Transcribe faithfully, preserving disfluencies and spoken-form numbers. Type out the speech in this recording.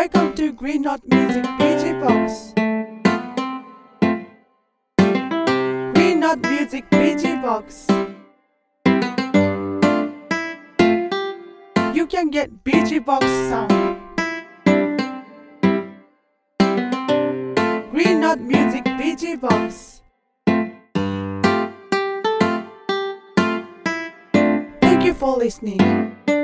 Welcome to Green Knot Music P G Box. Green Knot Music P G Box. You can get P G Box sound. Green Knot Music P G Box. Thank you for listening.